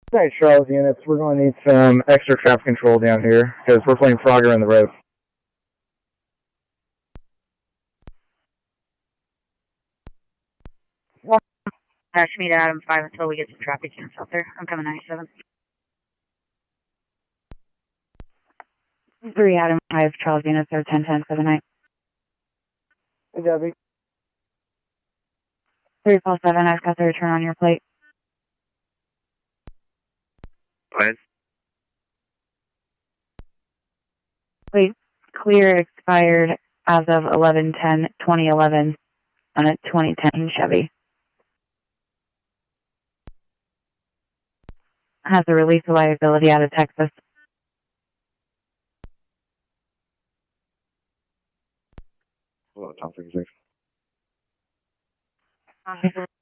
Hey, Charles units, we're going to need some extra traffic control down here because we're playing Frogger in the road. Dash me to Adam 5 until we get some traffic units out there. I'm coming 97. 3 Adam 5, Charles units are 1010 for the night. Hey, Debbie. 347, I've got the return on your plate. What? Plate clear expired as of 11/10/2011 on a 2010 Chevy. Has a release of liability out of Texas. Hello, Tom 36.